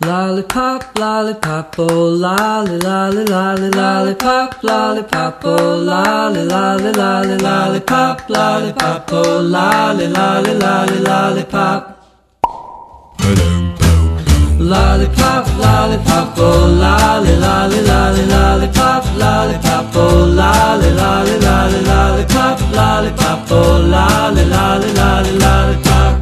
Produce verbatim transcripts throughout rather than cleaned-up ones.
Lollipop, lollipop, oh lolly, lolly, lolly, lollipop, lollipop, oh lolly, lolly, lolly, lollipop, lollipop, oh lolly, lolly, lolly, lollipop. Lollipop, lollipop, oh lolly, lolly, lolly, lollipop, lollipop, oh lolly, lolly, lolly, lollipop, lollipop, oh lolly, lolly, lolly, lollipop.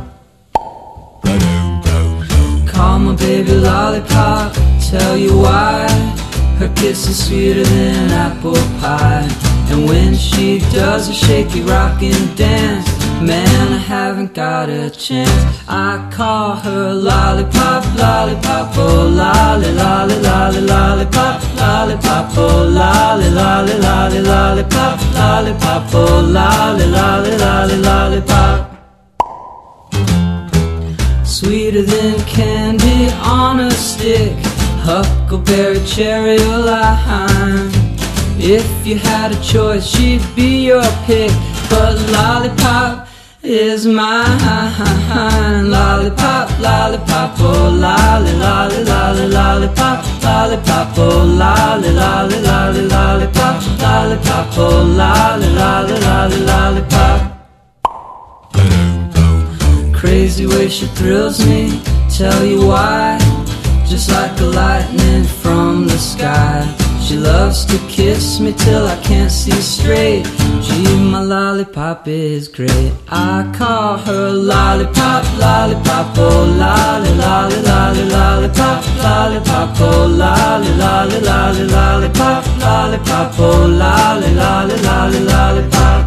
Call my baby lollipop, tell you why. Her kiss is sweeter than apple pie. And when she does a shaky rockin' dance, man, I haven't got a chance. I call her lollipop, lollipop, oh lolly, lolly, lolly, lollipop, lollipop, oh lolly, lolly, lolly, lollipop, lollipop, oh lolly, lolly, lolly, lollipop. Sweeter than candy on a stick, huckleberry, cherry, or lime. If you had a choice, she'd be your pick, but lollipop is mine. Lollipop, lollipop, oh lolly, lolly, lolly, lollipop, lollipop, oh lolly, lolly, lolly, lollipop, lollipop, oh lolly, lolly, lolly, lollipop. Crazy way she thrills me, tell you why. Just like a lightning from the sky, she loves to kiss me till I can't see straight. Gee, my lollipop is great. I call her lollipop, lollipop, oh lolly, lolly, lolly, lollipop, lollipop, oh lolly, lolly, lolly, lollipop, lollipop, oh lolly, lolly, lolly, lollipop.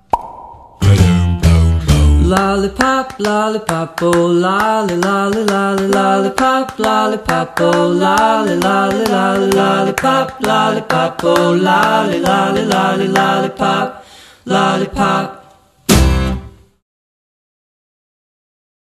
Lollipop, lollipop, oh lolly, lolly, lolly, lollipop, lollipop, oh lolly, lolly, lolly, lollipop, lollipop, oh lolly, lolly, lolly, lollipop, lollipop.